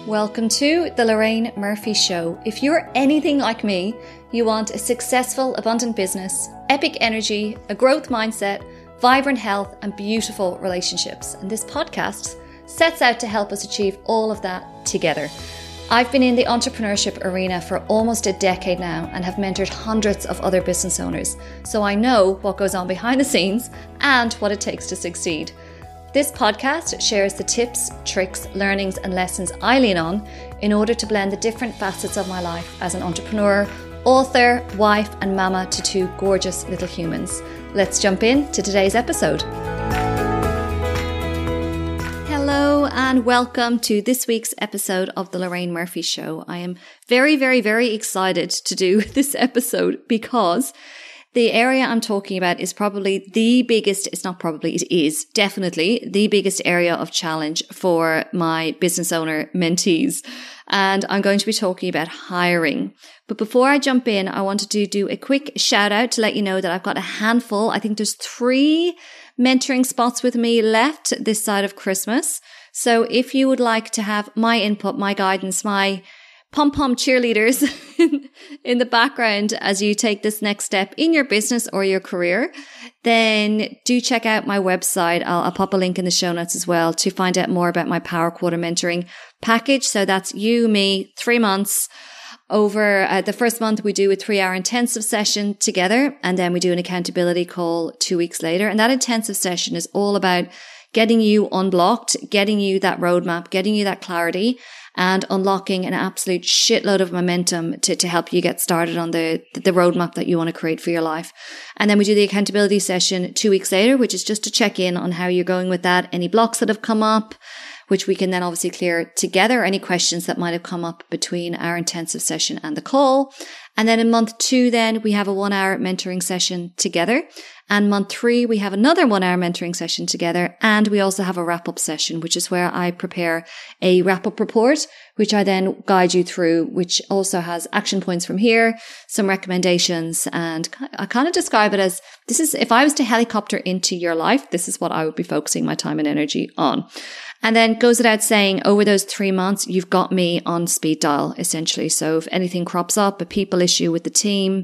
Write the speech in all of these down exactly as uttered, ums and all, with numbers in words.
Welcome to The Lorraine Murphy Show. If you're anything like me, you want a successful, abundant business, epic energy, a growth mindset, vibrant health, and beautiful relationships. And this podcast sets out to help us achieve all of that together. I've been in the entrepreneurship arena for almost a decade now and have mentored hundreds of other business owners. So I know what goes on behind the scenes and what it takes to succeed. This podcast shares the tips, tricks, learnings, and lessons I lean on in order to blend the different facets of my life as an entrepreneur, author, wife, and mama to two gorgeous little humans. Let's jump in to today's episode. Hello and welcome to this week's episode of The Lorraine Murphy Show. I am very, very, very excited to do this episode because the area I'm talking about is probably the biggest, it's not probably, it is definitely the biggest area of challenge for my business owner mentees. And I'm going to be talking about hiring. But before I jump in, I wanted to do a quick shout out to let you know that I've got a handful. I think there's three mentoring spots with me left this side of Christmas. So if you would like to have my input, my guidance, my pom-pom cheerleaders in the background as you take this next step in your business or your career, then do check out my website. I'll, I'll pop a link in the show notes as well to find out more about my Power Quarter mentoring package. So that's you, me, three months. Over uh, the first month, we do a three hour intensive session together, and then we do an accountability call two weeks later. And that intensive session is all about getting you unblocked, getting you that roadmap, getting you that clarity, and unlocking an absolute shitload of momentum to, to help you get started on the, the roadmap that you want to create for your life. And then we do the accountability session two weeks later, which is just to check in on how you're going with that, any blocks that have come up, which we can then obviously clear together, any questions that might have come up between our intensive session and the call. And then in month two, then we have a one hour mentoring session together. And month three, we have another one hour mentoring session together. And we also have a wrap up session, which is where I prepare a wrap up report, which I then guide you through, which also has action points from here, some recommendations. And I kind of describe it as this is, if I was to helicopter into your life, this is what I would be focusing my time and energy on. And then goes without saying, over those three months, you've got me on speed dial, essentially. So if anything crops up, a people issue with the team,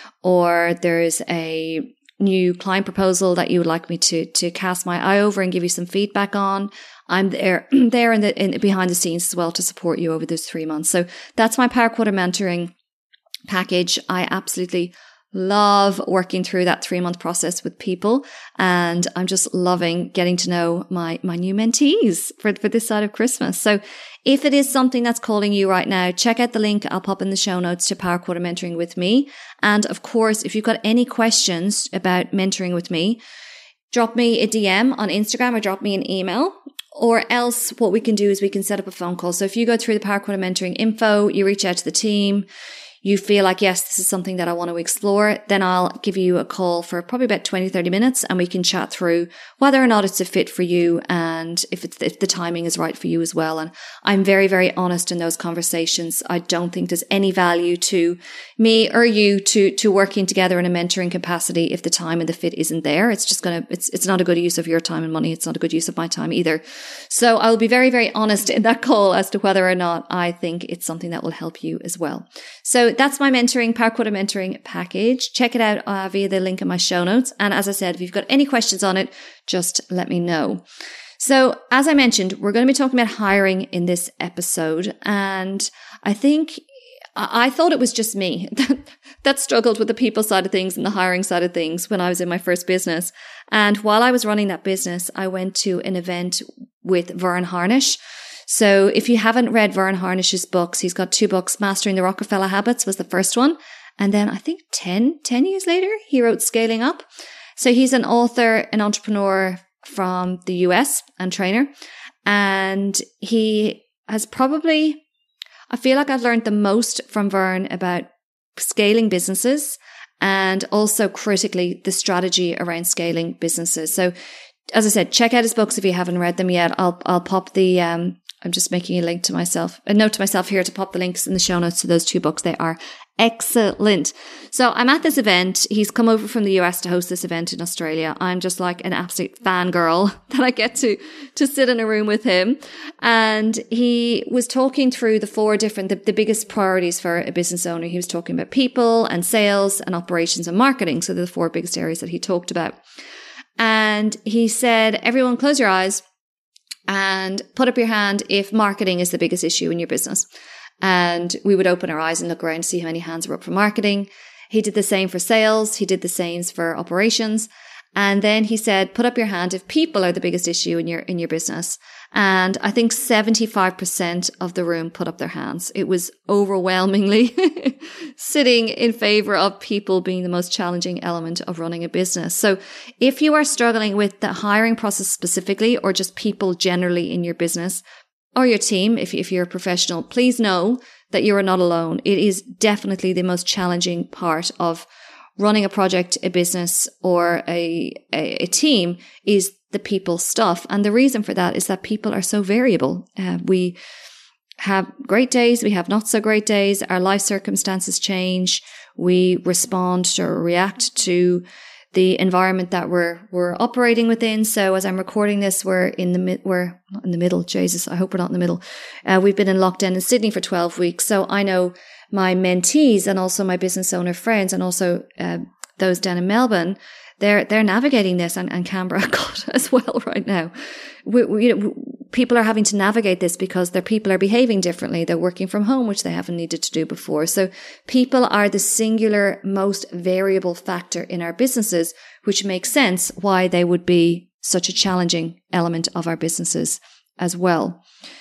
or there's a new client proposal that you would like me to to cast my eye over and give you some feedback on, I'm there there in the in, behind the scenes as well to support you over those three months. So that's my Power Quarter mentoring package. I absolutely love working through that three month process with people. And I'm just loving getting to know my, my new mentees for, for this side of Christmas. So if it is something that's calling you right now, check out the link I'll pop in the show notes to Power Quarter Mentoring with me. And of course, if you've got any questions about mentoring with me, drop me a D M on Instagram or drop me an email. Or else what we can do is we can set up a phone call. So if you go through the Power Quarter Mentoring info, you reach out to the team, you feel like, yes, this is something that I want to explore, then I'll give you a call for probably about twenty, thirty minutes and we can chat through whether or not it's a fit for you and if it's, if the timing is right for you as well. And I'm very, very honest in those conversations. I don't think there's any value to me or you to, to working together in a mentoring capacity if the time and the fit isn't there. It's just going to, it's, it's not a good use of your time and money. It's not a good use of my time either. So I'll be very, very honest in that call as to whether or not I think it's something that will help you as well. So that's my mentoring, Power Quarter mentoring package. Check it out uh, via the link in my show notes. And as I said, if you've got any questions on it, just let me know. So as I mentioned, we're going to be talking about hiring in this episode. And I think I thought it was just me that, that struggled with the people side of things and the hiring side of things when I was in my first business. And while I was running that business, I went to an event with Vern Harnish. So if you haven't read Vern Harnish's books, he's got two books. Mastering the Rockefeller Habits was the first one. And then I think ten, ten years later, he wrote Scaling Up. So he's an author, an entrepreneur from the U S and trainer. And he has probably, I feel like I've learned the most from Vern about scaling businesses and also critically the strategy around scaling businesses. So as I said, check out his books if you haven't read them yet. I'll, I'll pop the, um, I'm just making a link to myself, a note to myself here to pop the links in the show notes to those two books. They are excellent. So I'm at this event. He's come over from the U S to host this event in Australia. I'm just like an absolute fangirl that I get to, to sit in a room with him. And he was talking through the four different, the, the biggest priorities for a business owner. He was talking about people and sales and operations and marketing. So they're the four biggest areas that he talked about. And he said, everyone close your eyes and put up your hand if marketing is the biggest issue in your business. And we would open our eyes and look around to see how many hands were up for marketing. He did the same for sales. He did the same for operations. And then he said, put up your hand if people are the biggest issue in your, in your business. And I think seventy-five percent of the room put up their hands. It was overwhelmingly sitting in favor of people being the most challenging element of running a business. So if you are struggling with the hiring process specifically, or just people generally in your business, or your team, if, if you're a professional, please know that you are not alone. It is definitely the most challenging part of running a project, a business, or a, a, a team is the people stuff. And the reason for that is that people are so variable. Uh, we have great days. We have not so great days. Our life circumstances change. We respond or react to the environment that we're we're operating within. So as I'm recording this, we're in the mid, we're not in the middle. Jesus, I hope we're not in the middle. Uh, we've been in lockdown in Sydney for twelve weeks. So I know my mentees and also my business owner friends, and also uh, those down in Melbourne, they're they're navigating this, and, and Canberra, God, as well right now. We, we, you know, people are having to navigate this because their people are behaving differently. They're working from home, which they haven't needed to do before. So people are the singular most variable factor in our businesses, which makes sense why they would be such a challenging element of our businesses as well.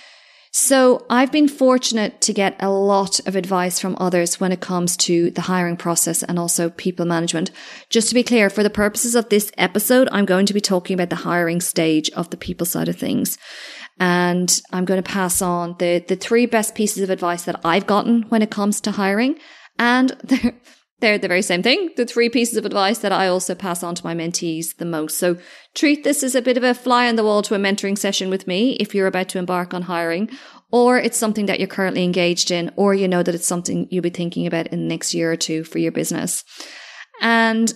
So I've been fortunate to get a lot of advice from others when it comes to the hiring process and also people management. Just to be clear, for the purposes of this episode, I'm going to be talking about the hiring stage of the people side of things. And I'm going to pass on the, the three best pieces of advice that I've gotten when it comes to hiring. And they're, they're the very same thing. The three pieces of advice that I also pass on to my mentees the most. So treat this as a bit of a fly on the wall to a mentoring session with me if you're about to embark on hiring, or it's something that you're currently engaged in, or you know that it's something you'll be thinking about in the next year or two for your business. And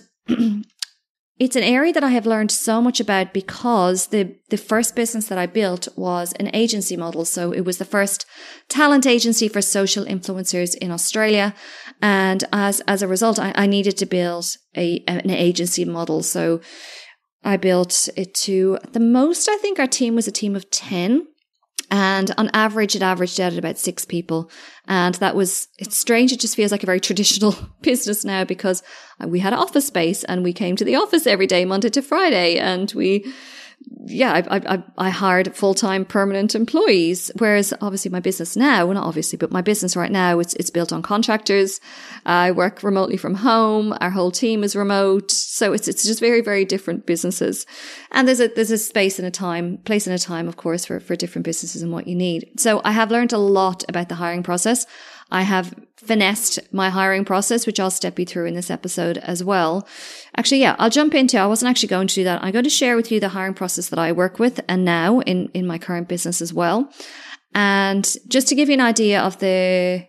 it's an area that I have learned so much about because the, the first business that I built was an agency model. So it was the first talent agency for social influencers in Australia. And as, as a result, I, I needed to build a, an agency model. So I built it to the most, I think our team was a team of ten. And on average, it averaged out at about six people. And that was, it's strange. It just feels like a very traditional business now because we had office space and we came to the office every day, Monday to Friday. And we, yeah, I, I, I hired full-time permanent employees. Whereas obviously my business now, well, not obviously, but my business right now, it's, it's built on contractors. I work remotely from home. Our whole team is remote. So it's, it's just very, very different businesses. And there's a, there's a space and a time, place and a time, of course, for, for different businesses and what you need. So I have learned a lot about the hiring process. I have finessed my hiring process, which I'll step you through in this episode as well. Actually, yeah, I'll jump into, I wasn't actually going to do that. I'm going to share with you the hiring process that I work with and now in, in my current business as well. And just to give you an idea of the,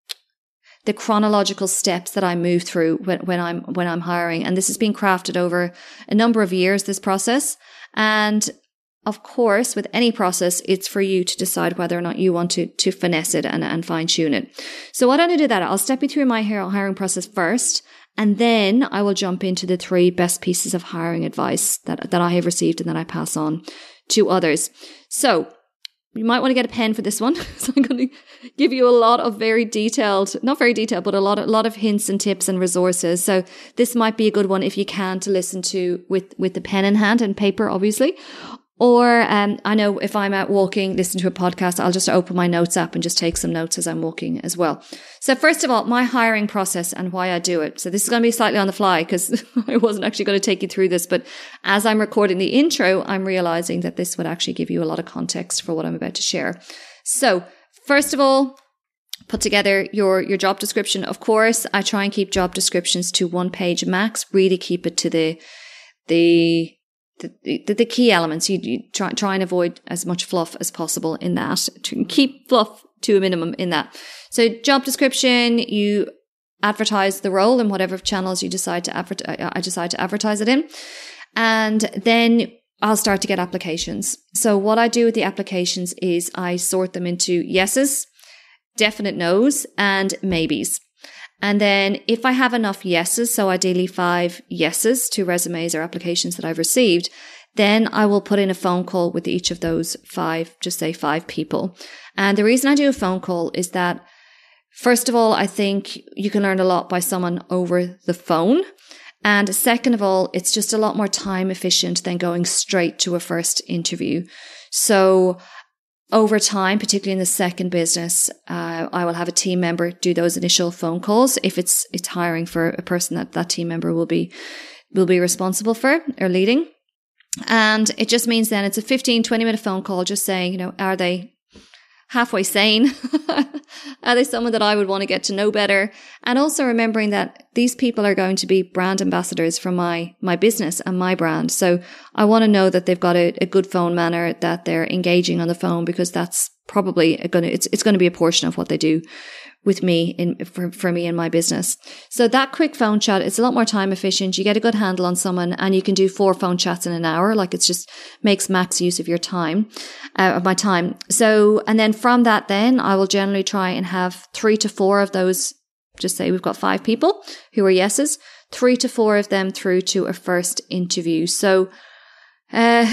the chronological steps that I move through when, when I'm, when I'm hiring. And this has been crafted over a number of years, this process. And of course, with any process, it's for you to decide whether or not you want to, to finesse it and, and fine tune it. So why don't I do that? I'll step you through my hiring process first, and then I will jump into the three best pieces of hiring advice that, that I have received and that I pass on to others. So you might want to get a pen for this one. So I'm going to give you a lot of very detailed, not very detailed, but a lot, a lot of hints and tips and resources. So this might be a good one if you can to listen to with, with the pen in hand and paper, obviously. Or um, I know if I'm out walking, listen to a podcast, I'll just open my notes app and just take some notes as I'm walking as well. So first of all, my hiring process and why I do it. So this is going to be slightly on the fly because I wasn't actually going to take you through this. But as I'm recording the intro, I'm realizing that this would actually give you a lot of context for what I'm about to share. So first of all, put together your, your job description. Of course, I try and keep job descriptions to one page max, really keep it to the, the, the, the, the key elements. You, you try, try and avoid as much fluff as possible in that. Keep fluff to a minimum in that. So job description, you advertise the role in whatever channels you decide to advertise, I decide to advertise it in. And then I'll start to get applications. So what I do with the applications is I sort them into yeses, definite no's, and maybes. And then if I have enough yeses, so ideally five yeses to resumes or applications that I've received, then I will put in a phone call with each of those five, just say five people. And the reason I do a phone call is that, first of all, I think you can learn a lot by someone over the phone. And second of all, it's just a lot more time efficient than going straight to a first interview. So over time, particularly in the second business, uh, I will have a team member do those initial phone calls if it's it's hiring for a person that that team member will be will be responsible for or leading. And it just means then it's a fifteen, twenty minute phone call just saying, you know, are they halfway sane? Are they someone that I would want to get to know better? And also remembering that these people are going to be brand ambassadors for my, my business and my brand. So I want to know that they've got a, a good phone manner, that they're engaging on the phone, because that's probably going to, it's, it's going to be a portion of what they do with me in, for, for me in my business. So that quick phone chat, it's a lot more time efficient. You get a good handle on someone and you can do four phone chats in an hour. Like it's just makes max use of your time, uh, of my time. So, and then from that, then I will generally try and have three to four of those. Just say we've got five people who are yeses, three to four of them through to a first interview. So, Uh,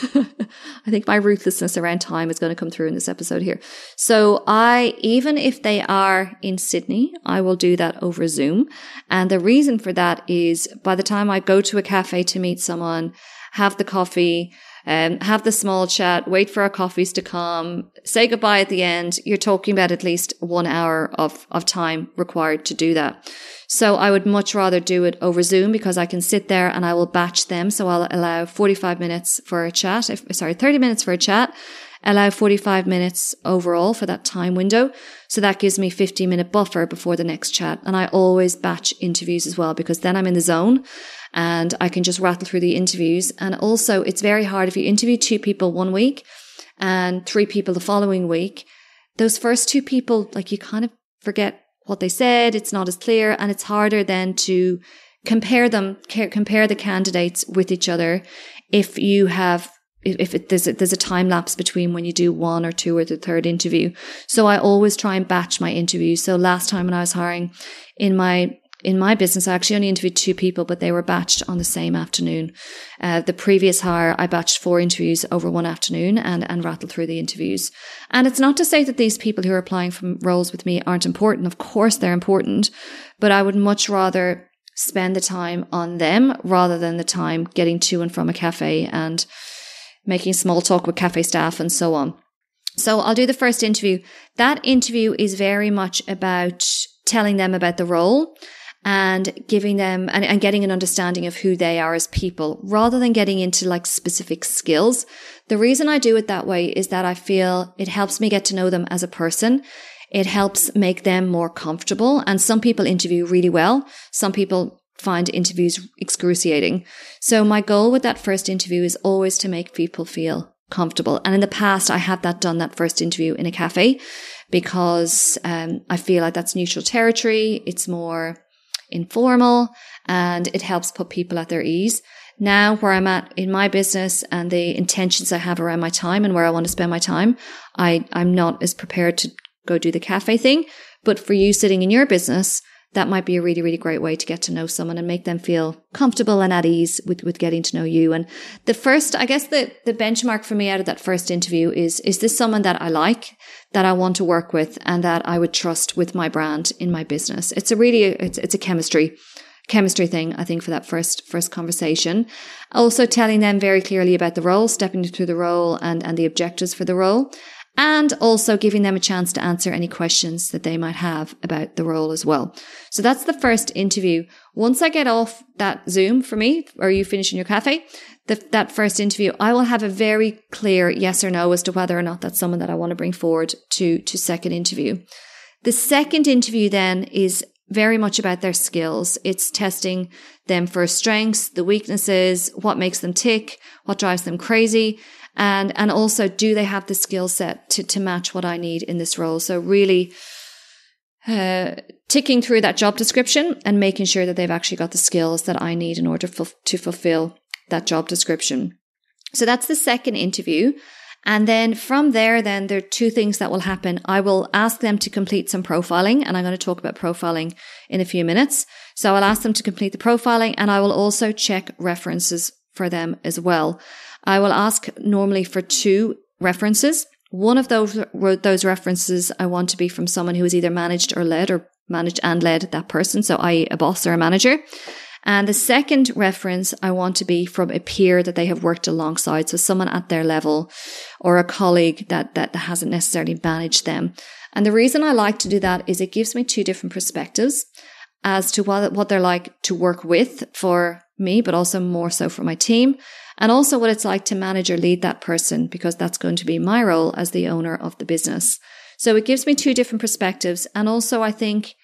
I think my ruthlessness around time is going to come through in this episode here. So I, even if they are in Sydney, I will do that over Zoom. And the reason for that is by the time I go to a cafe to meet someone, have the coffee, um, have the small chat, wait for our coffees to come, say goodbye at the end, you're talking about at least one hour of, of time required to do that. So I would much rather do it over Zoom because I can sit there and I will batch them. So I'll allow forty-five minutes for a chat, if, sorry, thirty minutes for a chat, allow forty-five minutes overall for that time window. So that gives me fifteen minute buffer before the next chat. And I always batch interviews as well, because then I'm in the zone and I can just rattle through the interviews. And also it's very hard if you interview two people one week and three people the following week. Those first two people, like you kind of forget what they said. It's not as clear, and it's harder then to compare them, compare the candidates with each other. If you have, if it, there's a, there's a time lapse between when you do one or two or the third interview. So I always try and batch my interviews. So last time when I was hiring in my In my business, I actually only interviewed two people, but they were batched on the same afternoon. Uh, the previous hire, I batched four interviews over one afternoon and, and rattled through the interviews. And it's not to say that these people who are applying for roles with me aren't important. Of course, they're important, but I would much rather spend the time on them rather than the time getting to and from a cafe and making small talk with cafe staff and so on. So I'll do the first interview. That interview is very much about telling them about the role and giving them and, and getting an understanding of who they are as people rather than getting into like specific skills. The reason I do it that way is that I feel it helps me get to know them as a person. It helps make them more comfortable. And some people interview really well. Some people find interviews excruciating. So my goal with that first interview is always to make people feel comfortable. And in the past, I have that done that first interview in a cafe because um, I feel like that's neutral territory. It's more informal and it helps put people at their ease. Now where I'm at in my business and the intentions I have around my time and where I want to spend my time, I, I'm not as prepared to go do the cafe thing. But for you sitting in your business, that might be a really, really great way to get to know someone and make them feel comfortable and at ease with, with getting to know you. And the first, I guess the, the benchmark for me out of that first interview is, is this someone that I like, that I want to work with and that I would trust with my brand in my business? It's a really, it's, it's a chemistry, chemistry thing, I think, for that first, first conversation. Also telling them very clearly about the role, stepping through the role and, and the objectives for the role. And also giving them a chance to answer any questions that they might have about the role as well. So that's the first interview. Once I get off that Zoom for me, or you finish in your cafe, the, that first interview, I will have a very clear yes or no as to whether or not that's someone that I want to bring forward to, to second interview. The second interview then is very much about their skills. It's testing them for strengths, the weaknesses, what makes them tick, what drives them crazy. And, and also, do they have the skill set to, to match what I need in this role? So really, uh, ticking through that job description and making sure that they've actually got the skills that I need in order for, to fulfill that job description. So that's the second interview. And then from there, then there are two things that will happen. I will ask them to complete some profiling, and I'm going to talk about profiling in a few minutes. So I'll ask them to complete the profiling, and I will also check references for them as well. I will ask normally for two references. One of those, those references I want to be from someone who has either managed or led or managed and led that person. So that is a boss or a manager. And the second reference I want to be from a peer that they have worked alongside. So someone at their level or a colleague that, that hasn't necessarily managed them. And the reason I like to do that is it gives me two different perspectives as to what, what they're like to work with for me, but also more so for my team. And also what it's like to manage or lead that person, because that's going to be my role as the owner of the business. So it gives me two different perspectives. And also I think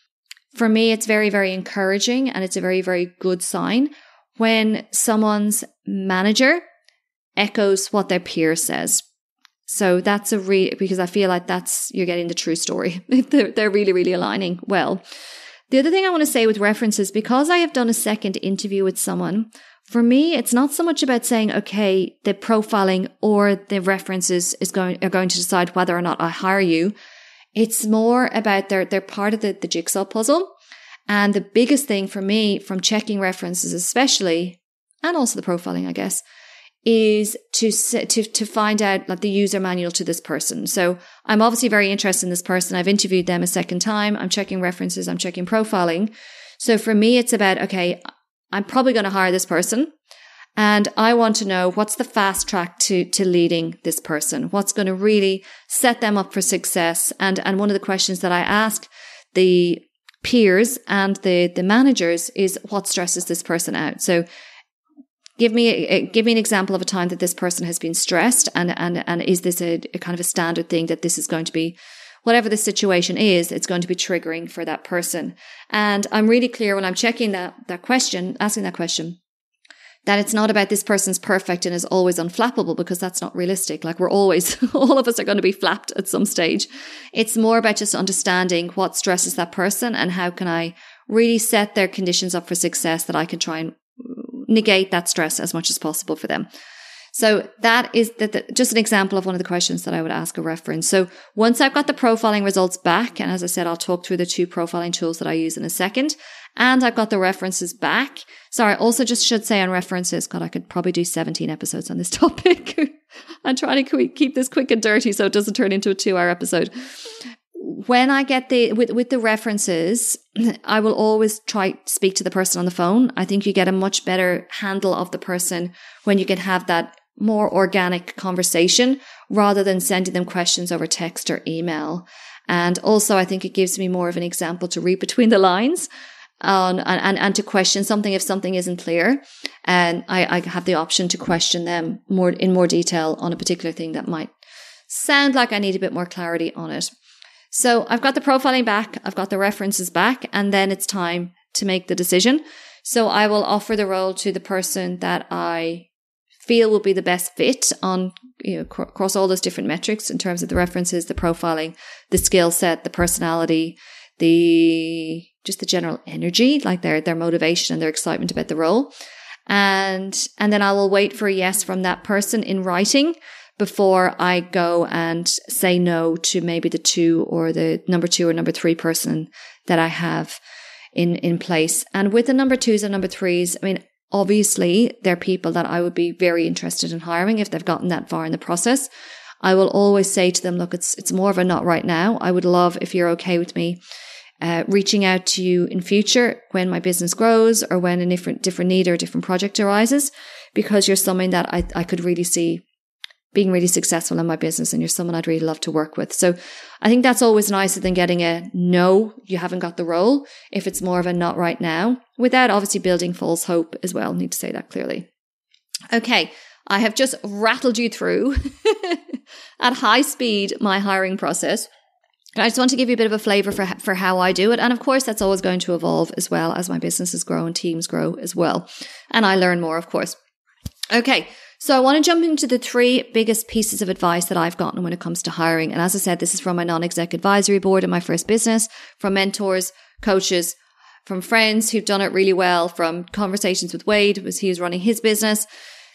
for me, it's very, very encouraging, and it's a very, very good sign when someone's manager echoes what their peer says. So that's a re because I feel like that's, you're getting the true story. they're, they're really, really aligning well. The other thing I want to say with references, because I have done a second interview with someone, for me, it's not so much about saying, okay, the profiling or the references is going, are going to decide whether or not I hire you. It's more about they're, they're part of the, the jigsaw puzzle. And the biggest thing for me from checking references, especially, and also the profiling, I guess, is to, to, to find out like the user manual to this person. So I'm obviously very interested in this person. I've interviewed them a second time. I'm checking references. I'm checking profiling. So for me, it's about, okay, I'm probably going to hire this person. And I want to know what's the fast track to, to leading this person, what's going to really set them up for success. And, and one of the questions that I ask the peers and the, the managers is what stresses this person out. So give me, a, give me an example of a time that this person has been stressed. And, and, and is this a, a kind of a standard thing that this is going to be, whatever the situation is, it's going to be triggering for that person. And I'm really clear when I'm checking that, that question, asking that question, that it's not about this person's perfect and is always unflappable, because that's not realistic. Like we're always, all of us are going to be flapped at some stage. It's more about just understanding what stresses that person and how can I really set their conditions up for success that I can try and negate that stress as much as possible for them. So that is the, the, just an example of one of the questions that I would ask a reference. So once I've got the profiling results back, and as I said, I'll talk through the two profiling tools that I use in a second, and I've got the references back. Sorry, also just should say on references, God, I could probably do seventeen episodes on this topic. I'm trying to keep this quick and dirty so it doesn't turn into a two-hour episode. When I get the, with, with the references, I will always try to speak to the person on the phone. I think you get a much better handle of the person when you can have that more organic conversation rather than sending them questions over text or email. And also, I think it gives me more of an example to read between the lines on, and, and, and to question something if something isn't clear. And I, I have the option to question them more in more detail on a particular thing that might sound like I need a bit more clarity on it. So I've got the profiling back, I've got the references back, and then it's time to make the decision. So I will offer the role to the person that I feel will be the best fit on, you know, cr- across all those different metrics in terms of the references, the profiling, the skill set, the personality, the just the general energy, like their their motivation and their excitement about the role. And and then I will wait for a yes from that person in writing before I go and say no to maybe the two or the number two or number three person that I have in, in place. And with the number twos and number threes, I mean, obviously they're people that I would be very interested in hiring if they've gotten that far in the process. I will always say to them, look, it's, it's more of a not right now. I would love if you're okay with me uh, reaching out to you in future when my business grows or when a different, different need or a different project arises, because you're someone that I, I could really see being really successful in my business, and you're someone I'd really love to work with. So I think that's always nicer than getting a no, you haven't got the role, if it's more of a not right now, without obviously building false hope as well. Need to say that clearly. Okay, I have just rattled you through at high speed my hiring process. I just want to give you a bit of a flavor for, for how I do it. And of course, that's always going to evolve as well as my businesses grow and teams grow as well. And I learn more, of course. Okay. So I want to jump into the three biggest pieces of advice that I've gotten when it comes to hiring. And as I said, this is from my non-exec advisory board in my first business, from mentors, coaches, from friends who've done it really well, from conversations with Wade as he was running his business.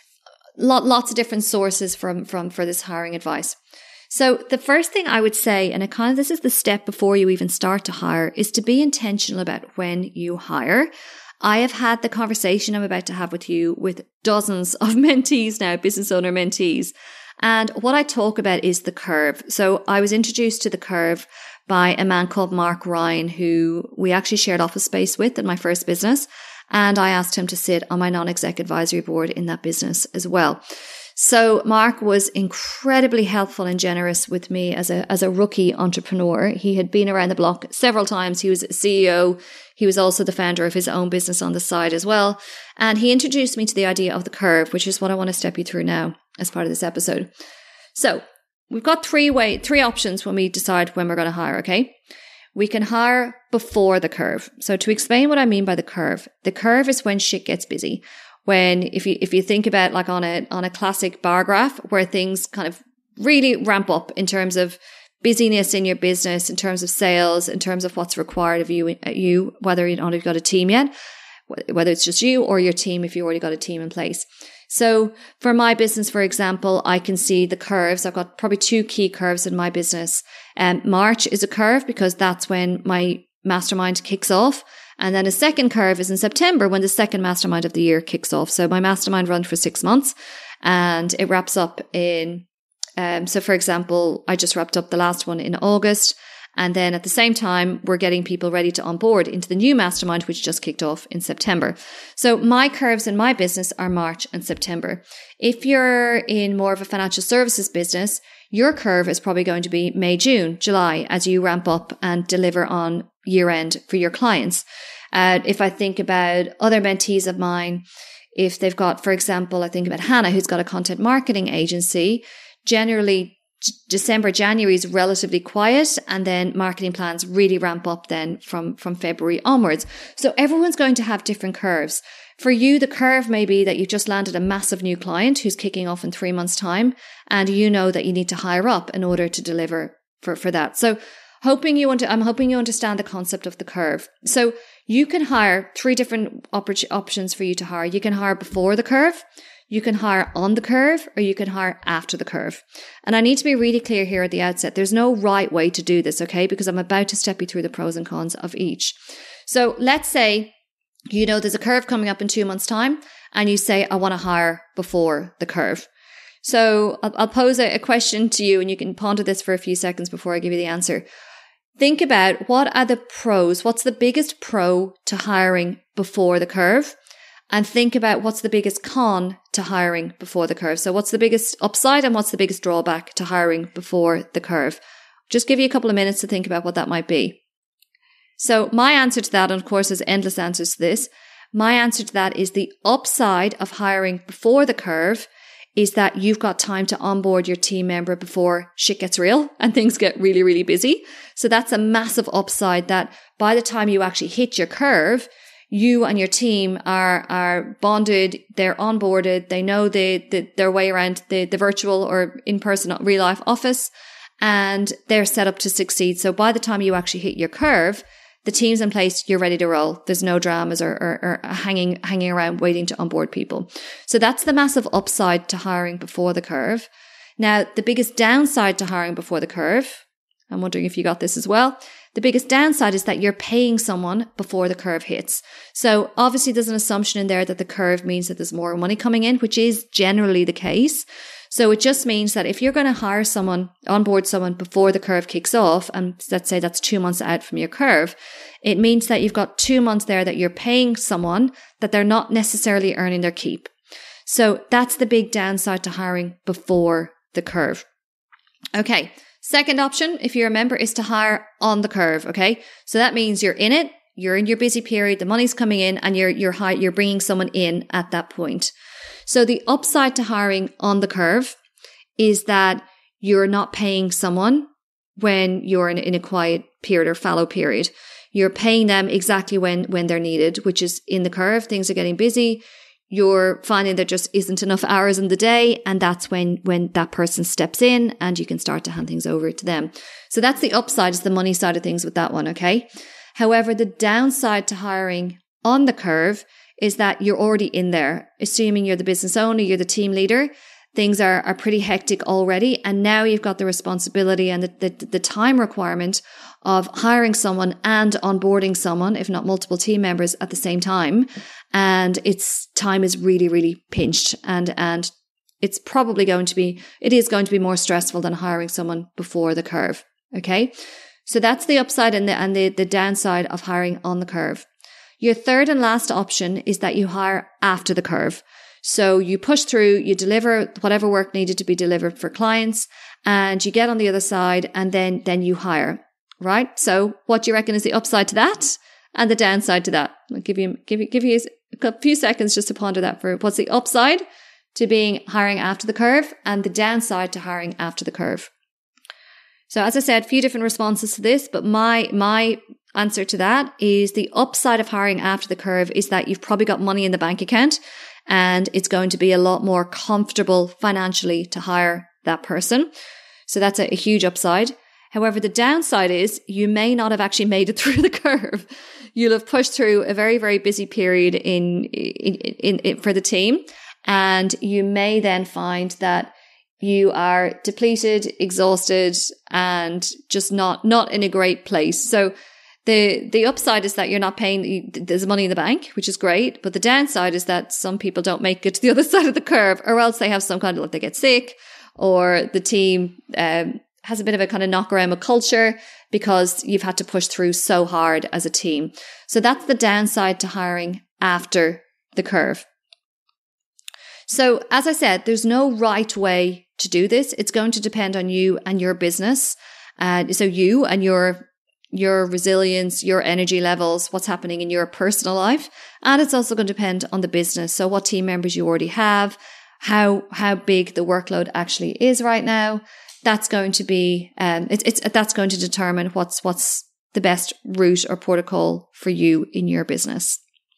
Lot, lots of different sources from, from, for this hiring advice. So the first thing I would say, and it kind of, this is the step before you even start to hire, is to be intentional about when you hire. I have had the conversation I'm about to have with you with dozens of mentees now, business owner mentees. And what I talk about is the curve. So I was introduced to the curve by a man called Mark Ryan, who we actually shared office space with in my first business. And I asked him to sit on my non-exec advisory board in that business as well. So Mark was incredibly helpful and generous with me as a as a rookie entrepreneur. He had been around the block several times. He was a C E O. He was also the founder of his own business on the side as well. And he introduced me to the idea of the curve, which is what I want to step you through now as part of this episode. So we've got three way three options when we decide when we're going to hire, okay? We can hire before the curve. So to explain what I mean by the curve, the curve is when shit gets busy. When, if you, if you think about like on a, on a classic bar graph where things kind of really ramp up in terms of busyness in your business, in terms of sales, in terms of what's required of you, you, whether you don't have got a team yet, whether it's just you or your team, if you already got a team in place. So for my business, for example, I can see the curves. I've got probably two key curves in my business. Um, March is a curve because that's when my mastermind kicks off. And then a second curve is in September when the second mastermind of the year kicks off. So my mastermind runs for six months and it wraps up in, um, so for example, I just wrapped up the last one in August. And then at the same time, we're getting people ready to onboard into the new mastermind, which just kicked off in September. So my curves in my business are March and September. If you're in more of a financial services business, your curve is probably going to be May, June, July, as you ramp up and deliver on year end for your clients. Uh, if I think about other mentees of mine, if they've got, for example, I think about Hannah, who's got a content marketing agency, generally December, January is relatively quiet, and then marketing plans really ramp up then from, from February onwards. So everyone's going to have different curves. For you, the curve may be that you've just landed a massive new client who's kicking off in three months' time, and you know that you need to hire up in order to deliver for, for that. So hoping you want to, I'm hoping you understand the concept of the curve. So you can hire three different op- options for you to hire. You can hire before the curve, you can hire on the curve, or you can hire after the curve. And I need to be really clear here at the outset. There's no right way to do this, okay? Because I'm about to step you through the pros and cons of each. So let's say, you know, there's a curve coming up in two months' time, and you say, I want to hire before the curve. So I'll, I'll pose a, a question to you, and you can ponder this for a few seconds before I give you the answer. Think about what are the pros, what's the biggest pro to hiring before the curve? And think about what's the biggest con to hiring before the curve. So what's the biggest upside and what's the biggest drawback to hiring before the curve? Just give you a couple of minutes to think about what that might be. So my answer to that, and of course there's endless answers to this, my answer to that is the upside of hiring before the curve is that you've got time to onboard your team member before shit gets real and things get really, really busy. So that's a massive upside that by the time you actually hit your curve, you and your team are are bonded, they're onboarded, they know the, the, their way around the, the virtual or in-person real life office, and they're set up to succeed. So by the time you actually hit your curve, the team's in place, you're ready to roll. There's no dramas or, or, or hanging hanging around waiting to onboard people. So that's the massive upside to hiring before the curve. Now, the biggest downside to hiring before the curve, I'm wondering if you got this as well. The biggest downside is that you're paying someone before the curve hits. So obviously there's an assumption in there that the curve means that there's more money coming in, which is generally the case. So it just means that if you're going to hire someone, onboard someone before the curve kicks off, and let's say that's two months out from your curve, it means that you've got two months there that you're paying someone that they're not necessarily earning their keep. So that's the big downside to hiring before the curve. Okay. Second option, if you remember, is to hire on the curve. Okay. So that means you're in it, you're in your busy period, the money's coming in, and you're, you're high, you're bringing someone in at that point. So the upside to hiring on the curve is that you're not paying someone when you're in, in a quiet period or fallow period. You're paying them exactly when, when they're needed, which is in the curve. Things are getting busy. You're finding there just isn't enough hours in the day. And that's when, when that person steps in and you can start to hand things over to them. So that's the upside, is the money side of things with that one. Okay. However, the downside to hiring on the curve is that you're already in there. Assuming you're the business owner, you're the team leader, things are, are pretty hectic already. And now you've got the responsibility and the, the, the time requirement of hiring someone and onboarding someone, if not multiple team members at the same time. And it's time is really, really pinched. And, and it's probably going to be, it is going to be more stressful than hiring someone before the curve. Okay. So that's the upside and the, and the, the downside of hiring on the curve. Your third and last option is that you hire after the curve. So you push through, you deliver whatever work needed to be delivered for clients, and you get on the other side, and then, then you hire, right? So what do you reckon is the upside to that and the downside to that? I'll give you, give you, give you a few seconds just to ponder that for what's the upside to being hiring after the curve and the downside to hiring after the curve. So as I said, a few different responses to this, but my, my answer to that is the upside of hiring after the curve is that you've probably got money in the bank account and it's going to be a lot more comfortable financially to hire that person. So that's a, a huge upside. However, the downside is you may not have actually made it through the curve. You'll have pushed through a very, very busy period in, in, in, in for the team. And you may then find that you are depleted, exhausted, and just not, not in a great place. So the, the upside is that you're not paying, there's money in the bank, which is great. But the downside is that some people don't make it to the other side of the curve, or else they have some kind of, like, they get sick, or the team, um, has a bit of a kind of knock around with culture because you've had to push through so hard as a team. So that's the downside to hiring after the curve. So as I said, there's no right way to do this. It's going to depend on you and your business. Uh, so you and your, your resilience, your energy levels, what's happening in your personal life. And it's also going to depend on the business. So what team members you already have, how, how big the workload actually is right now. That's going to be, um, it's, it's, that's going to determine what's, what's the best route or protocol for you in your business.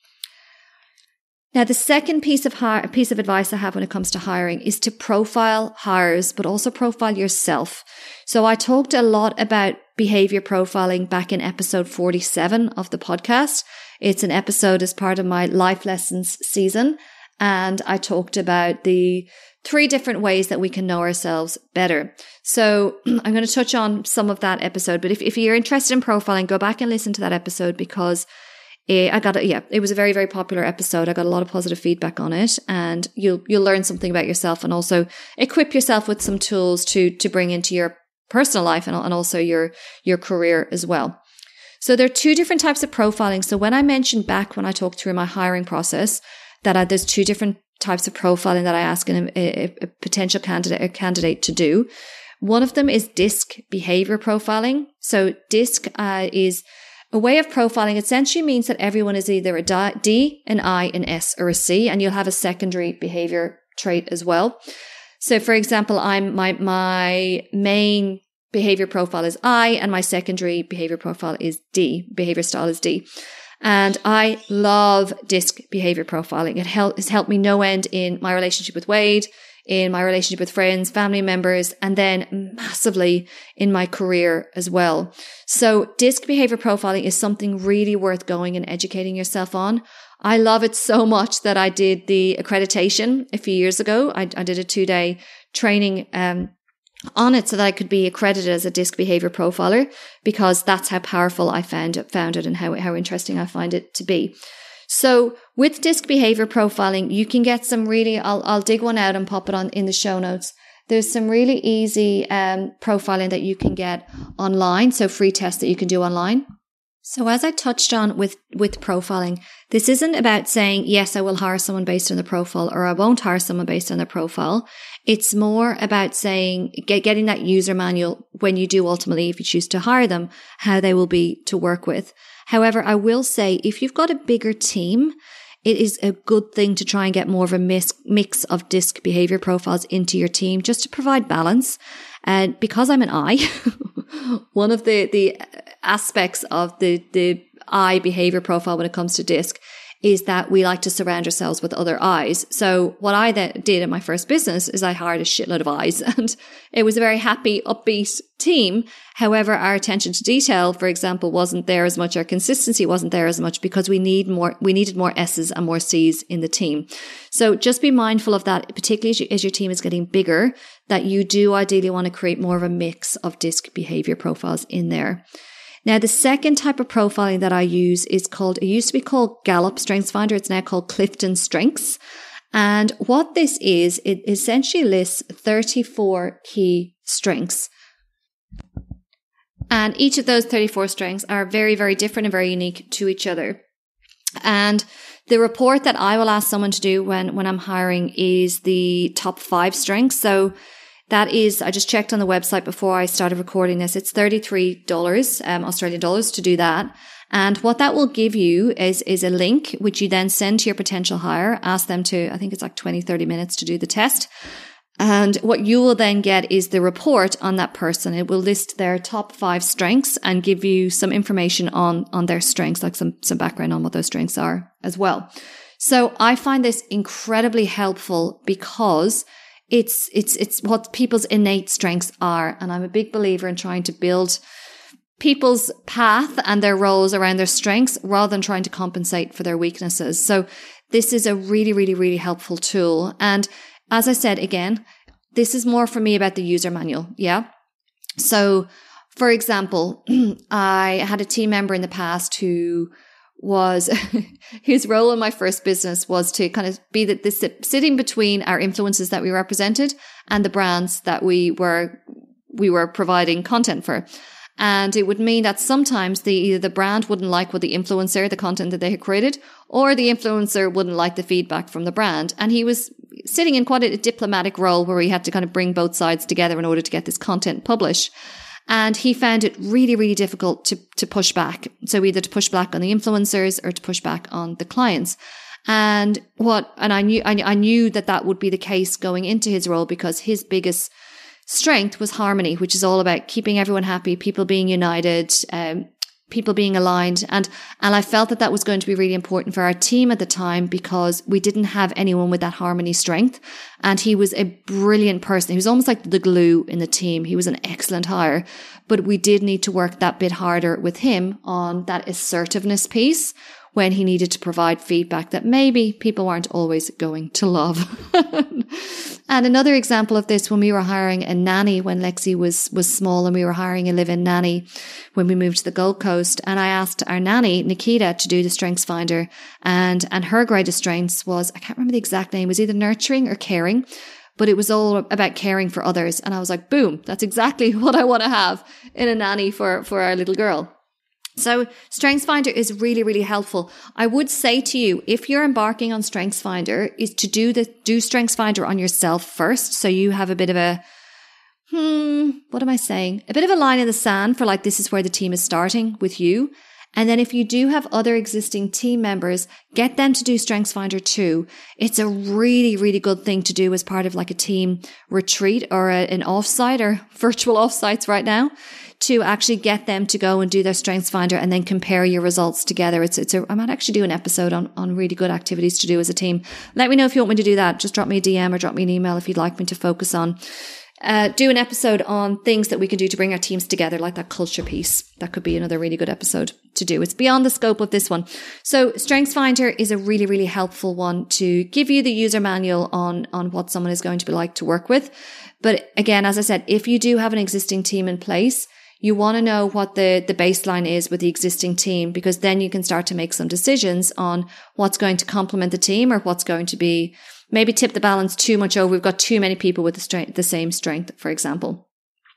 Now, the second piece of hi- piece of advice I have when it comes to hiring is to profile hires, but also profile yourself. So I talked a lot about behavior profiling back in episode forty-seven of the podcast. It's an episode as part of my Life Lessons season. And I talked about the three different ways that we can know ourselves better. So I'm going to touch on some of that episode. But if, if you're interested in profiling, go back and listen to that episode because it, I got it. Yeah, it was a very, very popular episode. I got a lot of positive feedback on it, and you'll you'll learn something about yourself and also equip yourself with some tools to to bring into your personal life and, and also your your career as well. So there are two different types of profiling. So when I mentioned back when I talked through my hiring process that I, there's two different types of profiling that I ask a, a, a potential candidate a candidate to do. One of them is DISC behavior profiling. So DISC uh, is a way of profiling. Essentially means that everyone is either a D, an I, an S, or a C, and you'll have a secondary behavior trait as well. So, for example, I'm my my main behavior profile is I, and my secondary behavior profile is D. Behavior style is D. And I love DISC behavior profiling. It help, has helped me no end in my relationship with Wade, in my relationship with friends, family members, and then massively in my career as well. So DISC behavior profiling is something really worth going and educating yourself on. I love it so much that I did the accreditation a few years ago. I, I did a two-day training um on it so that I could be accredited as a DISC behavior profiler, because that's how powerful I found it, found it and how, how interesting I find it to be. So with DISC behavior profiling, you can get some really, I'll, I'll dig one out and pop it on in the show notes. There's some really easy um, profiling that you can get online. So free tests that you can do online. So as I touched on with, with profiling, this isn't about saying, yes, I will hire someone based on the profile, or I won't hire someone based on their profile. It's more about saying, get, getting that user manual when you do ultimately, if you choose to hire them, how they will be to work with. However, I will say, if you've got a bigger team, it is a good thing to try and get more of a mix, mix of DISC behavior profiles into your team just to provide balance. And because I'm an I, one of the, the aspects of the, the I behavior profile when it comes to DISC is that we like to surround ourselves with other I's. So what I then did in my first business is I hired a shitload of I's, and it was a very happy, upbeat team. However, our attention to detail, for example, wasn't there as much. Our consistency wasn't there as much because we need more, we needed more S's and more C's in the team. So just be mindful of that, particularly as, you, as your team is getting bigger, that you do ideally want to create more of a mix of DISC behavior profiles in there. Now, the second type of profiling that I use is called, it used to be called Gallup Strengths Finder. It's now called Clifton Strengths. And what this is, it essentially lists thirty-four key strengths. And each of those thirty-four strengths are very, very different and very unique to each other. And the report that I will ask someone to do when, when I'm hiring is the top five strengths. So that is, I just checked on the website before I started recording this. It's thirty-three dollars, um, Australian dollars to do that. And what that will give you is, is a link, which you then send to your potential hire, ask them to, I think it's like twenty, thirty minutes to do the test. And what you will then get is the report on that person. It will list their top five strengths and give you some information on, on their strengths, like some, some background on what those strengths are as well. So I find this incredibly helpful because It's, it's, it's what people's innate strengths are. And I'm a big believer in trying to build people's path and their roles around their strengths rather than trying to compensate for their weaknesses. So this is a really, really, really helpful tool. And as I said, again, this is more for me about the user manual. Yeah. So for example, I had a team member in the past who was his role in my first business was to kind of be the, this sitting between our influencers that we represented and the brands that we were we were providing content for. And it would mean that sometimes the either the brand wouldn't like what the influencer, the content that they had created, or the influencer wouldn't like the feedback from the brand. And he was sitting in quite a diplomatic role where he had to kind of bring both sides together in order to get this content published. And he found it really, really difficult to, to push back. So either to push back on the influencers or to push back on the clients. And what, and I knew, I, I knew that that would be the case going into his role because his biggest strength was harmony, which is all about keeping everyone happy, people being united, um, people being aligned. And, and I felt that that was going to be really important for our team at the time because we didn't have anyone with that harmony strength. And he was a brilliant person. He was almost like the glue in the team. He was an excellent hire, but we did need to work that bit harder with him on that assertiveness piece when he needed to provide feedback that maybe people weren't always going to love. And another example of this, when we were hiring a nanny when Lexi was, was small, and we were hiring a live-in nanny when we moved to the Gold Coast. And I asked our nanny, Nikita, to do the Strengths Finder. And, and her greatest strengths was, I can't remember the exact name, it was either nurturing or caring, but it was all about caring for others. And I was like, boom, that's exactly what I want to have in a nanny for, for our little girl. So StrengthsFinder is really, really helpful. I would say to you, if you're embarking on StrengthsFinder, is to do the, do StrengthsFinder on yourself first. So you have a bit of a, hmm, what am I saying? A bit of a line in the sand for like, this is where the team is starting with you. And then if you do have other existing team members, get them to do StrengthsFinder too. It's a really, really good thing to do as part of like a team retreat or a, an offsite or virtual offsites right now, to actually get them to go and do their StrengthsFinder and then compare your results together. It's, it's a, I might actually do an episode on, on really good activities to do as a team. Let me know if you want me to do that. Just drop me a D M or drop me an email if you'd like me to focus on, uh, do an episode on things that we can do to bring our teams together, like that culture piece. That could be another really good episode to do. It's beyond the scope of this one. So StrengthsFinder is a really, really helpful one to give you the user manual on, on what someone is going to be like to work with. But again, as I said, if you do have an existing team in place, you want to know what the, the baseline is with the existing team, because then you can start to make some decisions on what's going to complement the team or what's going to be maybe tip the balance too much over. We've got too many people with the strength, the same strength, for example.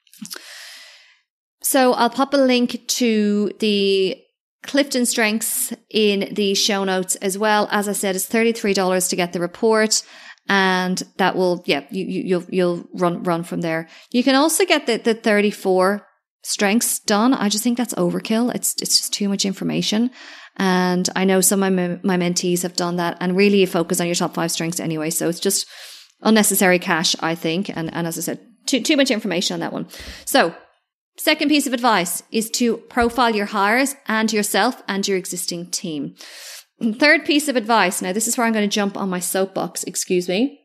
So I'll pop a link to the Clifton Strengths in the show notes as well. As I said, it's thirty-three dollars to get the report. And that will, yeah, you, you, you'll, you'll run, run from there. You can also get the, the thirty-four strengths done. I just think that's overkill. It's it's just too much information. And I know some of my, my mentees have done that, and really you focus on your top five strengths anyway. So it's just unnecessary cash, I think. And, and as I said, too, too much information on that one. So Second piece of advice is to profile your hires and yourself and your existing team. And third piece of advice, now this is where I'm going to jump on my soapbox, excuse me.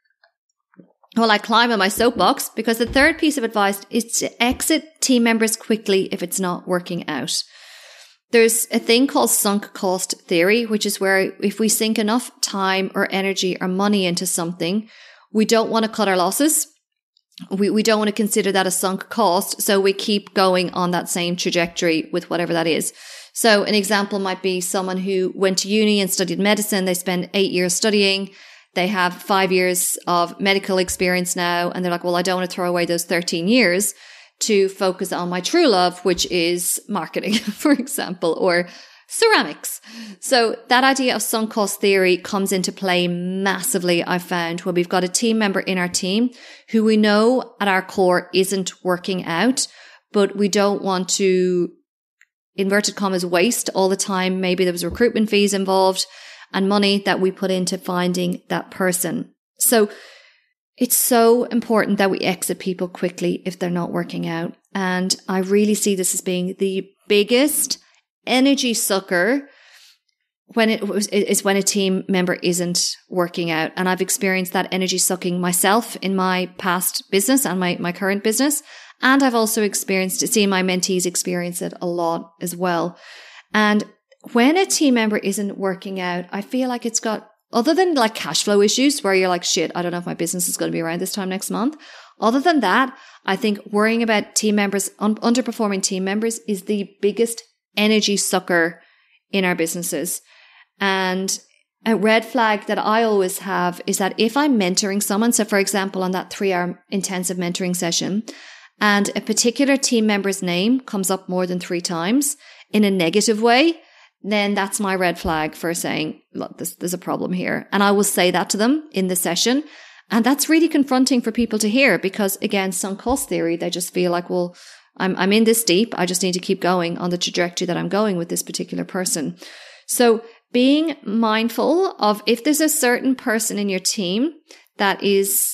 Well, I climb on my soapbox because the third piece of advice is to exit team members quickly if it's not working out. There's a thing called sunk cost theory, which is where if we sink enough time or energy or money into something, we don't want to cut our losses. We, we don't want to consider that a sunk cost. So we keep going on that same trajectory with whatever that is. So an example might be someone who went to uni and studied medicine. They spend eight years studying. They have five years of medical experience now. And they're like, well, I don't want to throw away those thirteen years to focus on my true love, which is marketing, for example, or ceramics. So that idea of sunk cost theory comes into play massively, I've found, when we've got a team member in our team who we know at our core isn't working out, but we don't want to, inverted commas, waste all the time. Maybe there was recruitment fees involved and money that we put into finding that person. So it's so important that we exit people quickly if they're not working out. And I really see this as being the biggest energy sucker when it was, is when a team member isn't working out. And I've experienced that energy sucking myself in my past business and my, my current business. And I've also experienced it, seeing my mentees experience it a lot as well. And when a team member isn't working out, I feel like it's got, other than like cash flow issues where you're like, shit, I don't know if my business is going to be around this time next month. Other than that, I think worrying about team members, un- underperforming team members is the biggest energy sucker in our businesses. And a red flag that I always have is that if I'm mentoring someone, so for example, on that three hour intensive mentoring session, and a particular team member's name comes up more than three times in a negative way, then that's my red flag for saying, look, there's, there's a problem here. And I will say that to them in the session. And that's really confronting for people to hear because, again, sunk cost theory, they just feel like, well, I'm, I'm in this deep. I just need to keep going on the trajectory that I'm going with this particular person. So being mindful of if there's a certain person in your team that is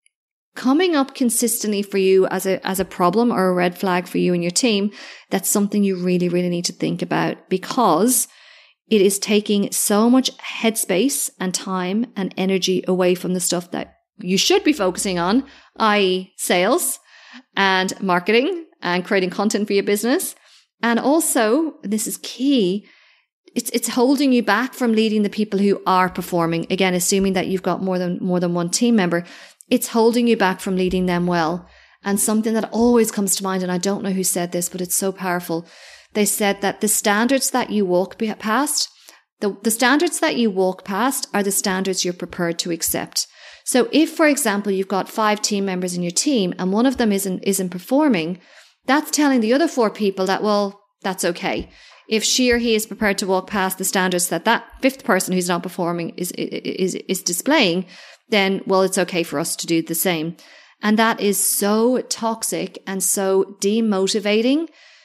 coming up consistently for you as a as a problem or a red flag for you and your team, that's something you really, really need to think about because it is taking so much headspace and time and energy away from the stuff that you should be focusing on, that is sales and marketing and creating content for your business. And also, this is key, it's it's holding you back from leading the people who are performing. Again, assuming that you've got more than more than one team member. It's holding you back from leading them well. And something that always comes to mind, and I don't know who said this, but it's so powerful. They said that the standards that you walk past, the, the standards that you walk past are the standards you're prepared to accept. So if, for example, you've got five team members in your team and one of them isn't, isn't performing, that's telling the other four people that, well, that's okay. If she or he is prepared to walk past the standards that that fifth person who's not performing is, is, is displaying, then, well, it's okay for us to do the same. And that is so toxic and so demotivating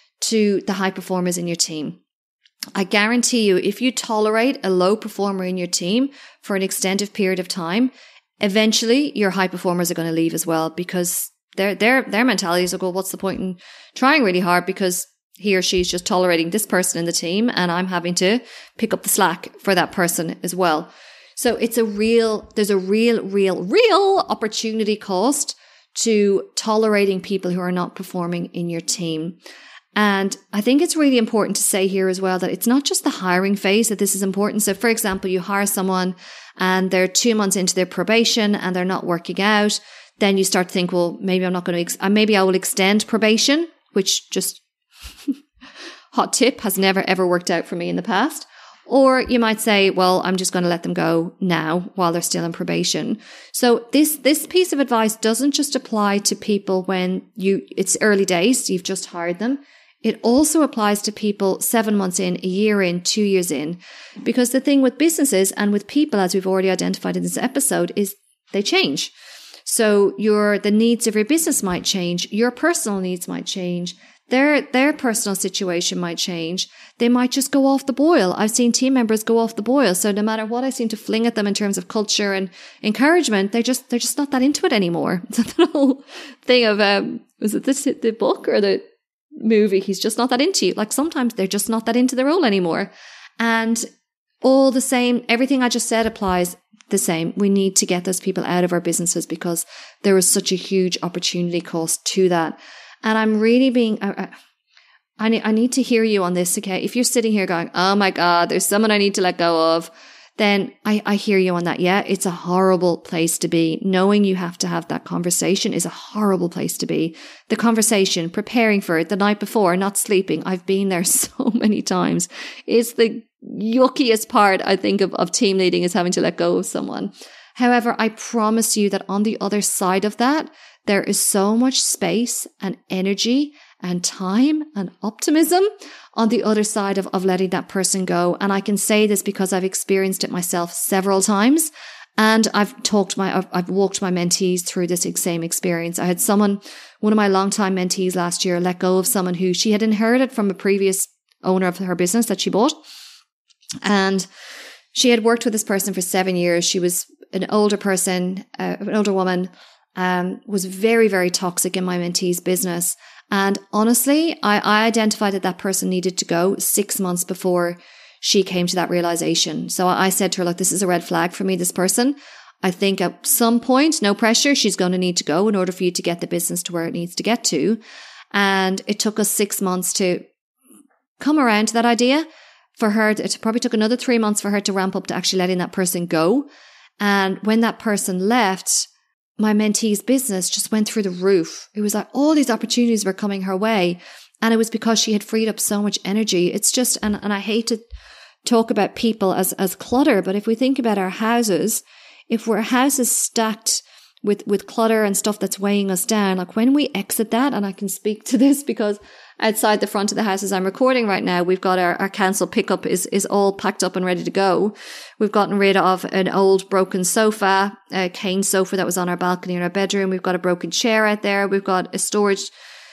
to the high performers in your team. I guarantee you, if you tolerate a low performer in your team for an extended period of time, eventually your high performers are going to leave as well because their, their, their mentality is like, well, what's the point in trying really hard because he or she's just tolerating this person in the team and I'm having to pick up the slack for that person as well. So it's a real, there's a real, real, real opportunity cost to tolerating people who are not performing in your team. And I think it's really important to say here as well that it's not just the hiring phase that this is important. So for example, you hire someone and they're two months into their probation and they're not working out. Then you start to think, well, maybe I'm not going to, ex- maybe I will extend probation, which just hot tip has never ever worked out for me in the past. Or you might say, well, I'm just going to let them go now while they're still in probation. So this, this piece of advice doesn't just apply to people when you, it's early days, you've just hired them. It also applies to people seven months in, a year in, two years in. Because the thing with businesses and with people, as we've already identified in this episode, is they change. So your, the needs of your business might change. Your personal needs might change. Their, their personal situation might change. They might just go off the boil. I've seen team members go off the boil. So no matter what I seem to fling at them in terms of culture and encouragement, they just, they're just not that into it anymore. So the whole thing of, um, was it this, the book or the, movie. He's just not that into you. Like sometimes they're just not that into the role anymore. And all the same, everything I just said applies the same. We need to get those people out of our businesses because there is such a huge opportunity cost to that. And I'm really being, I, I, need, I need to hear you on this, okay? If you're sitting here going, oh my God, there's someone I need to let go of, then I, I hear you on that. Yeah, it's a horrible place to be. Knowing you have to have that conversation is a horrible place to be. The conversation, preparing for it the night before, not sleeping. I've been there so many times. It's the yuckiest part, I think, of, of team leading is having to let go of someone. However, I promise you that on the other side of that, there is so much space and energy and time and optimism on the other side of, of letting that person go. And I can say this because I've experienced it myself several times. And I've talked my, I've, I've walked my mentees through this same experience. I had someone, one of my longtime mentees last year, let go of someone who she had inherited from a previous owner of her business that she bought. And she had worked with this person for seven years. She was an older person, uh, an older woman, um, was very, very toxic in my mentee's business. And honestly, I, I identified that that person needed to go six months before she came to that realization. So I said to her, look, this is a red flag for me, this person. I think at some point, no pressure, she's going to need to go in order for you to get the business to where it needs to get to. And it took us six months to come around to that idea. For her, it probably took another three months for her to ramp up to actually letting that person go. And when that person left, my mentee's business just went through the roof. It was like all these opportunities were coming her way. And it was because she had freed up so much energy. It's just, and, and I hate to talk about people as, as clutter, but if we think about our houses, if our house is stacked with, with clutter and stuff that's weighing us down, like when we exit that, and I can speak to this because outside the front of the house as I'm recording right now, we've got our, our council pickup is, is all packed up and ready to go. We've gotten rid of an old broken sofa, a cane sofa that was on our balcony in our bedroom. We've got a broken chair out there. We've got a storage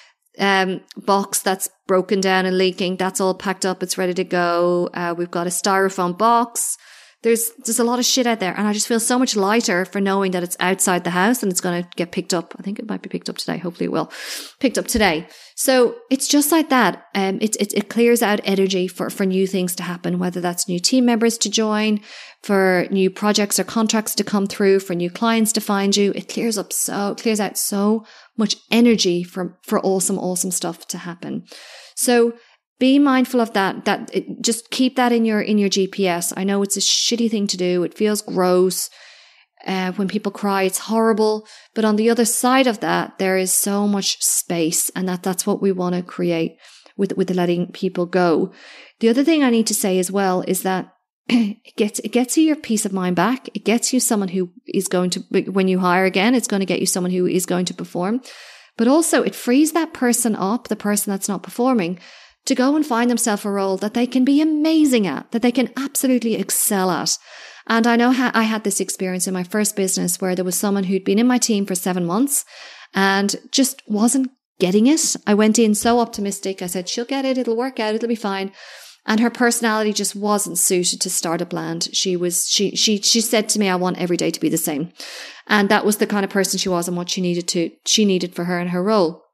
um box that's broken down and leaking. That's all packed up. It's ready to go. Uh, we've got a styrofoam box. There's there's a lot of shit out there, and I just feel so much lighter for knowing that it's outside the house and it's going to get picked up. I think it might be picked up today. Hopefully it will. Picked up today. So it's just like that. Um, it, it, it clears out energy for, for new things to happen, whether that's new team members to join, for new projects or contracts to come through, for new clients to find you. It clears up so, clears out so much energy for, for awesome, awesome stuff to happen. So be mindful of that, that it, just keep that in your, in your G P S. I know it's a shitty thing to do. It feels gross. Uh, when people cry, it's horrible. But on the other side of that, there is so much space, and that that's what we want to create with, with letting people go. The other thing I need to say as well is that it gets, it gets you your peace of mind back. It gets you someone who is going to, when you hire again, it's going to get you someone who is going to perform. But also it frees that person up, the person that's not performing, to go and find themselves a role that they can be amazing at, that they can absolutely excel at. And I know ha- I had this experience in my first business where there was someone who'd been in my team for seven months and just wasn't getting it. I went in so optimistic. I said, she'll get it. It'll work out. It'll be fine. And her personality just wasn't suited to Startup Land. She was, she, she, she said to me, I want every day to be the same. And that was the kind of person she was and what she needed to, she needed for her and her role.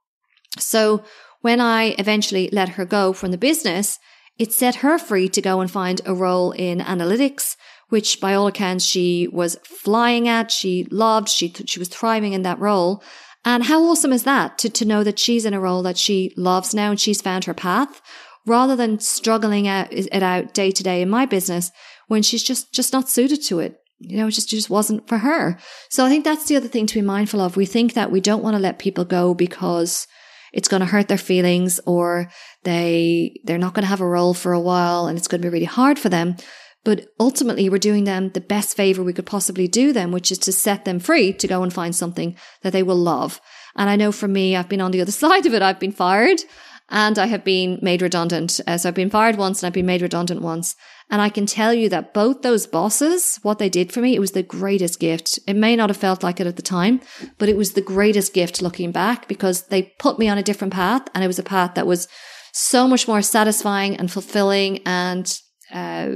So when I eventually let her go from the business, it set her free to go and find a role in analytics, which by all accounts she was flying at, she loved, she she was thriving in that role. And how awesome is that to, to know that she's in a role that she loves now and she's found her path, rather than struggling out, it out day to day in my business when she's just, just not suited to it. You know, it just, just wasn't for her. So I think that's the other thing to be mindful of. We think that we don't want to let people go because it's going to hurt their feelings, or they, they're not going to have a role for a while and it's going to be really hard for them. But ultimately, we're doing them the best favor we could possibly do them, which is to set them free to go and find something that they will love. And I know for me, I've been on the other side of it. I've been fired and I have been made redundant. Uh, so I've been fired once and I've been made redundant once. And I can tell you that both those bosses, what they did for me, it was the greatest gift. It may not have felt like it at the time, but it was the greatest gift looking back, because they put me on a different path, and it was a path that was so much more satisfying and fulfilling, and uh,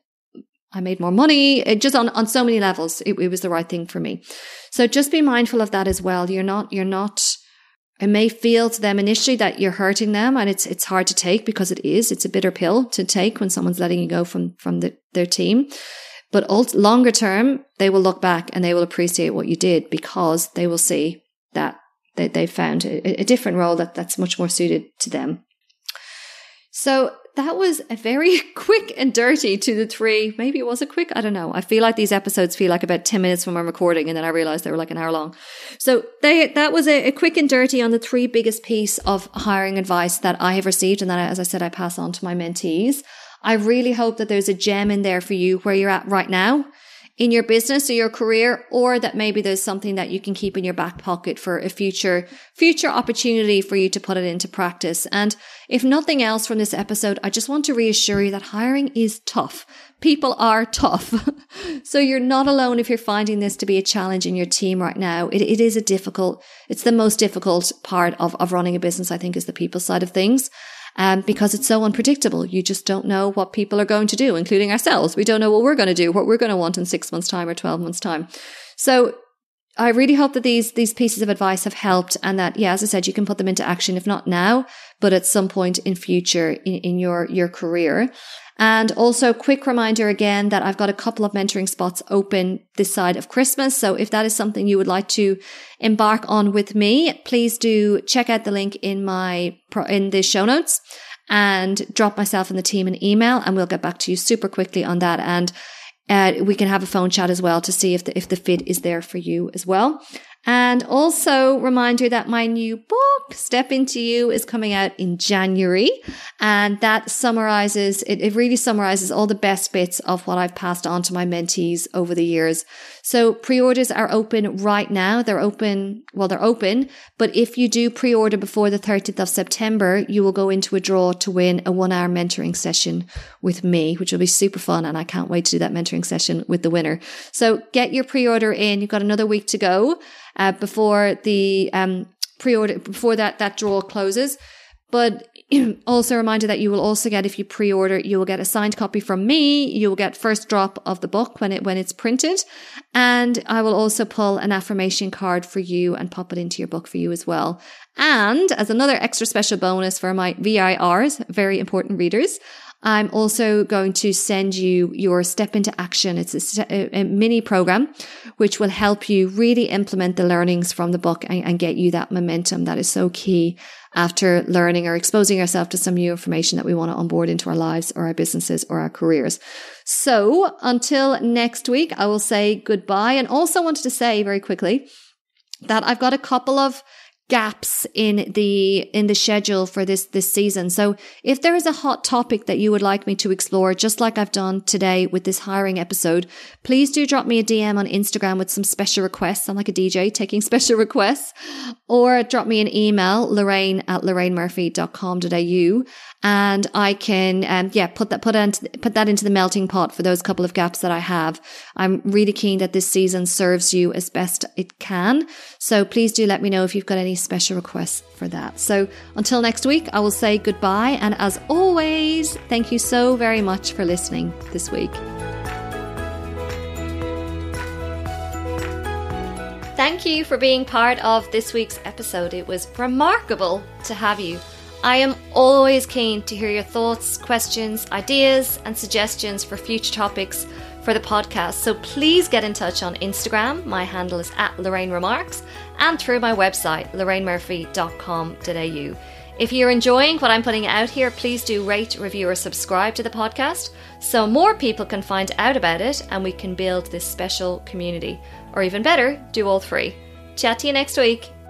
I made more money. It just on, on so many levels, it, it was the right thing for me. So just be mindful of that as well. You're not, you're not it may feel to them initially that you're hurting them, and it's it's hard to take, because it is. It's a bitter pill to take when someone's letting you go from, from the, their team. But ult- longer term, they will look back and they will appreciate what you did, because they will see that they, they found a, a different role that, that's much more suited to them. So that was a very quick and dirty to the three. Maybe it was a quick, I don't know. I feel like these episodes feel like about ten minutes when I'm recording, and then I realized they were like an hour long. So they, that was a, a quick and dirty on the three biggest piece of hiring advice that I have received, and that, as I said, I pass on to my mentees. I really hope that there's a gem in there for you where you're at right now in your business or your career, or that maybe there's something that you can keep in your back pocket for a future, future opportunity for you to put it into practice. And if nothing else from this episode, I just want to reassure you that hiring is tough. People are tough. So you're not alone if you're finding this to be a challenge in your team right now. It, it is a difficult, it's the most difficult part of, of running a business, I think, is the people side of things. Um, because it's so unpredictable. You just don't know what people are going to do, including ourselves. We don't know what we're going to do, what we're going to want in six months' time or twelve months' time. So I really hope that these, these pieces of advice have helped, and that, yeah, as I said, you can put them into action, if not now, but at some point in future in, in your, your career. And also, quick reminder again that I've got a couple of mentoring spots open this side of Christmas. So if that is something you would like to embark on with me, please do check out the link in my, in the show notes, and drop myself and the team an email, and we'll get back to you super quickly on that. And uh, we can have a phone chat as well to see if the, if the fit is there for you as well. And also reminder that my new book, Step Into You, is coming out in January. And that summarizes, it, it really summarizes all the best bits of what I've passed on to my mentees over the years. So pre-orders are open right now. They're open, well, they're open. But if you do pre-order before the thirtieth of September, you will go into a draw to win a one hour mentoring session with me, which will be super fun. And I can't wait to do that mentoring session with the winner. So get your pre-order in. You've got another week to go. Uh, before the um, pre-order, before that, that draw closes. But also a reminder that you will also get, if you pre-order, you will get a signed copy from me. You will get first drop of the book when it, when it's printed. And I will also pull an affirmation card for you and pop it into your book for you as well. And as another extra special bonus for my V I Rs, very important readers, I'm also going to send you your Step Into Action. It's a, a mini program which will help you really implement the learnings from the book and, and get you that momentum that is so key after learning or exposing yourself to some new information that we want to onboard into our lives or our businesses or our careers. So until next week, I will say goodbye, and also wanted to say very quickly that I've got a couple of gaps in the in the schedule for this this season. So if there is a hot topic that you would like me to explore, just like I've done today with this hiring episode, please do drop me a D M on Instagram with some special requests. I'm like a D J taking special requests, or drop me an email, Lorraine at lorraine murphy dot com dot a u, and I can um yeah put that put into, put that into the melting pot for those couple of gaps that I have. I'm really keen that this season serves you as best it can. So please do let me know if you've got any special requests for that. So until next week, I will say goodbye. And as always, thank you so very much for listening this week. Thank you for being part of this week's episode. It was remarkable to have you. I am always keen to hear your thoughts, questions, ideas, and suggestions for future topics for the podcast. So please get in touch on Instagram. My handle is at Lorraine Remarks, and through my website, lorraine murphy dot com dot a u. If you're enjoying what I'm putting out here, please do rate, review, or subscribe to the podcast so more people can find out about it and we can build this special community. Or even better, do all three. Chat to you next week.